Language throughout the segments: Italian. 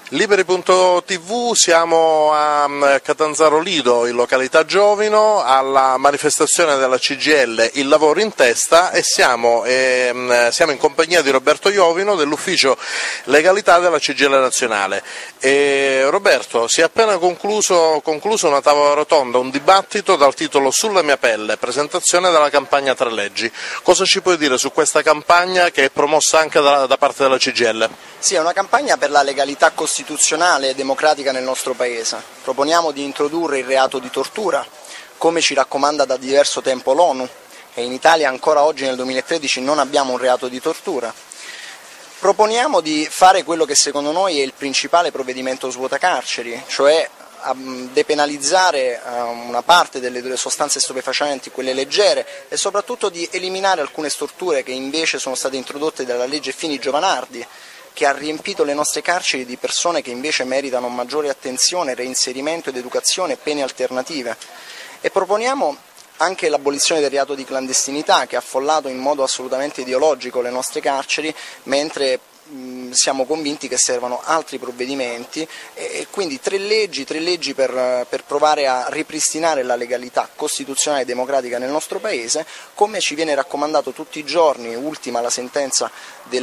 Liberi.tv, siamo a Catanzaro Lido, in località Giovino, alla manifestazione della CGIL Il lavoro in testa, e siamo in compagnia di Roberto Iovino dell'ufficio legalità della CGIL nazionale. Roberto, si è appena concluso una tavola rotonda, un dibattito dal titolo Sulla mia pelle, presentazione della campagna Tre leggi. Cosa ci puoi dire su questa campagna che è promossa anche da parte della CGIL? Sì, è una campagna per la legalità costituzionale e democratica nel nostro Paese. Proponiamo di introdurre il reato di tortura, come ci raccomanda da diverso tempo l'ONU, e in Italia ancora oggi nel 2013 non abbiamo un reato di tortura. Proponiamo di fare quello che secondo noi è il principale provvedimento svuotacarceri, cioè depenalizzare una parte delle sostanze stupefacenti, quelle leggere, e soprattutto di eliminare alcune storture che invece sono state introdotte dalla legge Fini-Giovanardi, che ha riempito le nostre carceri di persone che invece meritano maggiore attenzione, reinserimento ed educazione e pene alternative. E proponiamo anche l'abolizione del reato di clandestinità, che ha affollato in modo assolutamente ideologico le nostre carceri, mentre siamo convinti che servano altri provvedimenti, e quindi tre leggi per provare a ripristinare la legalità costituzionale e democratica nel nostro Paese, come ci viene raccomandato tutti i giorni, ultima la sentenza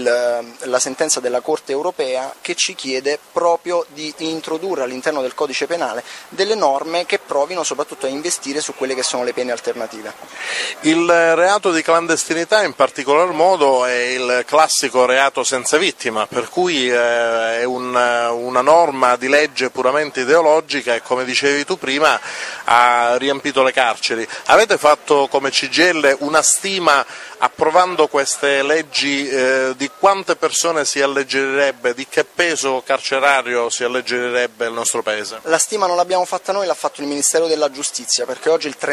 della Corte europea, che ci chiede proprio di introdurre all'interno del codice penale delle norme che provino soprattutto a investire su quelle che sono le pene alternative. Il reato di clandestinità in particolar modo è il classico reato senza vittima, per cui è una norma di legge puramente ideologica e, come dicevi tu prima, ha riempito le carceri. Avete fatto come CGIL una stima, approvando queste leggi, di quante persone si alleggerirebbe, di che peso carcerario si alleggerirebbe il nostro Paese? La stima non l'abbiamo fatta noi, l'ha fatto il Ministero della Giustizia, perché oggi il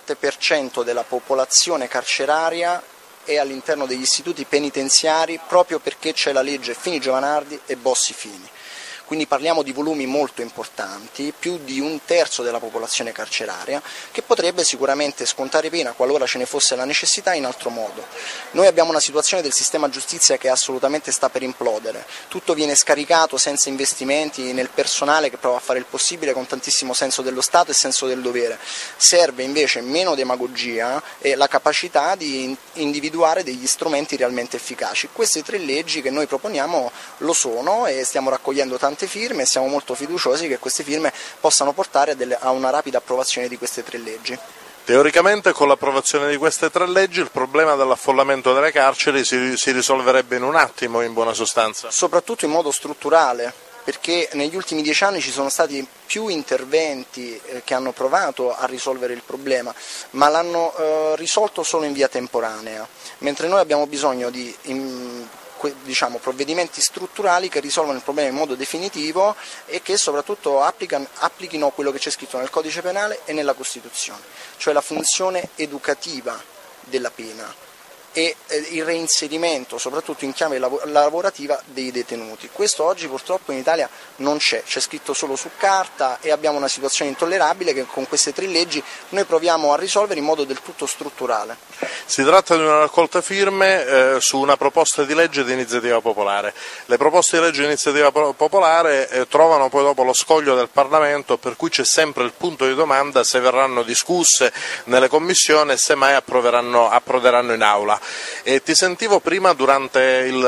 37% della popolazione carceraria è all'interno degli istituti penitenziari, proprio perché c'è la legge Fini-Giovanardi e Bossi-Fini. Quindi parliamo di volumi molto importanti, più di un terzo della popolazione carceraria, che potrebbe sicuramente scontare pena, qualora ce ne fosse la necessità, in altro modo. Noi abbiamo una situazione del sistema giustizia che assolutamente sta per implodere. Tutto viene scaricato senza investimenti nel personale, che prova a fare il possibile con tantissimo senso dello Stato e senso del dovere. Serve invece meno demagogia e la capacità di individuare degli strumenti realmente efficaci. Queste tre leggi che noi proponiamo lo sono, e stiamo raccogliendo tante firme, e siamo molto fiduciosi che queste firme possano portare a una rapida approvazione di queste tre leggi. Teoricamente, con l'approvazione di queste tre leggi, il problema dell'affollamento delle carceri si risolverebbe in un attimo, in buona sostanza. Soprattutto in modo strutturale, perché negli ultimi 10 anni ci sono stati più interventi che hanno provato a risolvere il problema, ma l'hanno risolto solo in via temporanea, mentre noi abbiamo bisogno di provvedimenti strutturali che risolvano il problema in modo definitivo e che soprattutto applichino quello che c'è scritto nel codice penale e nella Costituzione, cioè la funzione educativa della pena e il reinserimento, soprattutto in chiave lavorativa, dei detenuti. Questo oggi purtroppo in Italia non c'è scritto solo su carta, e abbiamo una situazione intollerabile che con queste tre leggi noi proviamo a risolvere in modo del tutto strutturale. Si tratta di una raccolta firme su una proposta di legge di iniziativa popolare. Le proposte di legge di iniziativa popolare trovano poi dopo lo scoglio del Parlamento, per cui c'è sempre il punto di domanda se verranno discusse nelle commissioni e se mai approderanno in aula. E ti sentivo prima, durante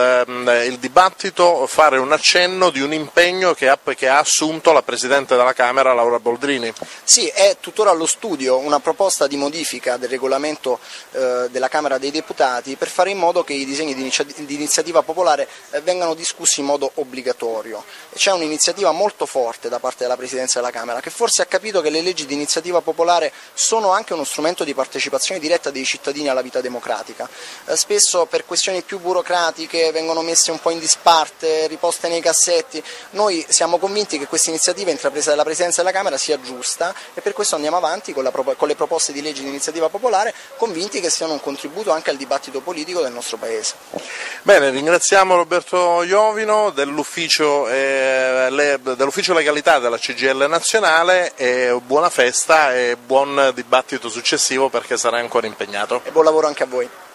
il dibattito, fare un accenno di un impegno che ha assunto la Presidente della Camera, Laura Boldrini. Sì, è tuttora allo studio una proposta di modifica del regolamento della Camera dei Deputati, per fare in modo che i disegni di iniziativa popolare vengano discussi in modo obbligatorio. C'è un'iniziativa molto forte da parte della Presidenza della Camera, che forse ha capito che le leggi di iniziativa popolare sono anche uno strumento di partecipazione diretta dei cittadini alla vita democratica. Spesso per questioni più burocratiche vengono messe un po' in disparte, riposte nei cassetti. Noi siamo convinti che questa iniziativa intrapresa dalla Presidenza della Camera sia giusta, e per questo andiamo avanti con le proposte di legge di iniziativa popolare, convinti che siano un contributo anche al dibattito politico del nostro Paese. Bene, ringraziamo Roberto Iovino dell'ufficio legalità della CGIL nazionale, e buona festa e buon dibattito successivo, perché sarà ancora impegnato. E buon lavoro anche a voi.